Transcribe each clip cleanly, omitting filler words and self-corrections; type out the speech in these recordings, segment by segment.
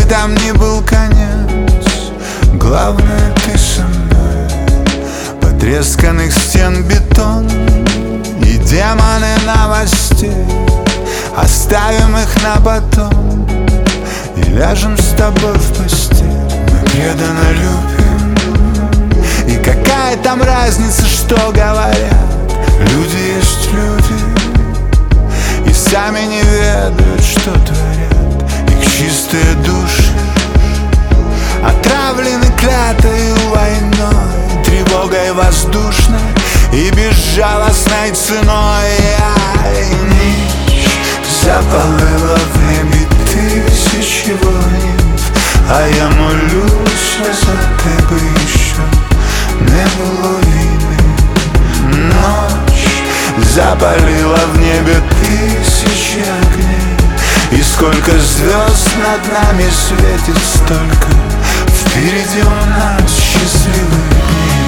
там ни был конец, главное ты со мной. Потресканных стен бетон и демоны новостей, оставим их на потом и ляжем с тобой в постель. Мы преданно любим, и какая там разница, что говорят. Люди есть люди, и сами не ведают, что творят. Их чистые души отравлены клятою войной, тревогой воздушной и безжалостной ценой. Ночь запалила в небе тысячи воинов, а я молюсь, за тебе еще не было війни. Ночь запалила в небе тысячи огней, и сколько звезд над нами светит, столько впереди у нас счастливых дней.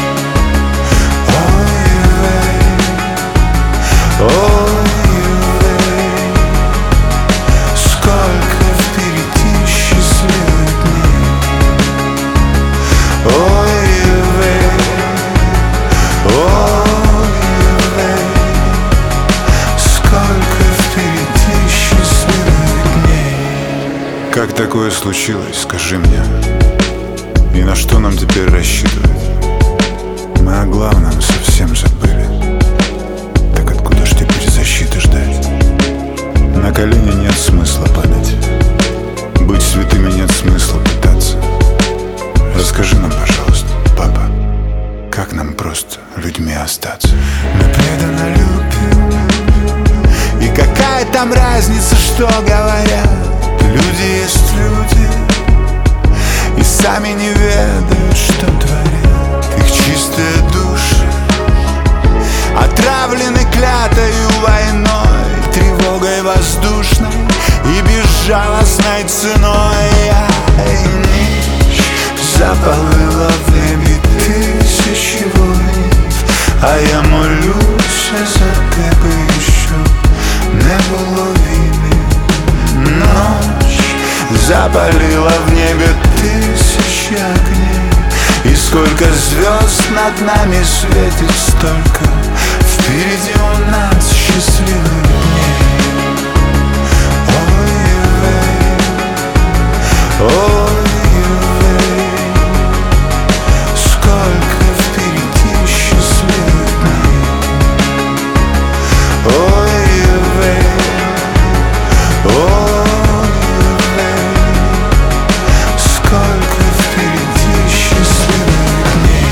Ой-вей, ой-вей, сколько впереди счастливых дней. Ой-вей, ой-вей, сколько впереди счастливых дней. Как такое случилось, скажи мне? И на что нам теперь рассчитывать? Мы о главном совсем забыли. Так откуда ж теперь защиты ждать? На колени нет смысла падать, быть святыми нет смысла пытаться. Расскажи нам, пожалуйста, папа, как нам просто людьми остаться? Мы преданно любим, и какая там разница, что говорят. Люди есть люди, и сами не ведают, что творят. Их чистые души отравлены клятою войной, тревогой воздушной и безжалостной ценой. Ночь запалила в небе тысячи воинов, а я молюсь, за тебе еще не было війни. Ночь запалила в небе тысячи огней, и сколько звезд над нами светит, столько впереди у нас счастливых дней. Ой-вей, ой-вей, сколько впереди счастливых дней. Ой-вей, ой-вей, сколько впереди счастливых дней.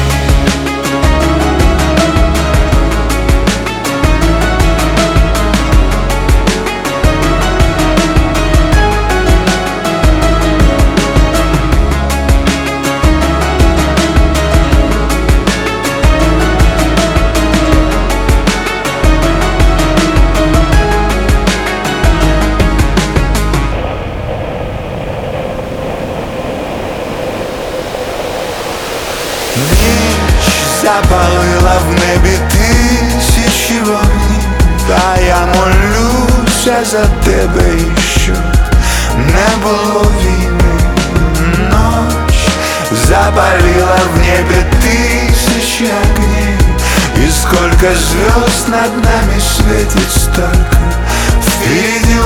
Ночь запалила в небе тысячи вогнів, а я молюся за тебе еще не было війни. Ночь запалила в небе тысячи огней, и сколько звезд над нами светит, столько впереди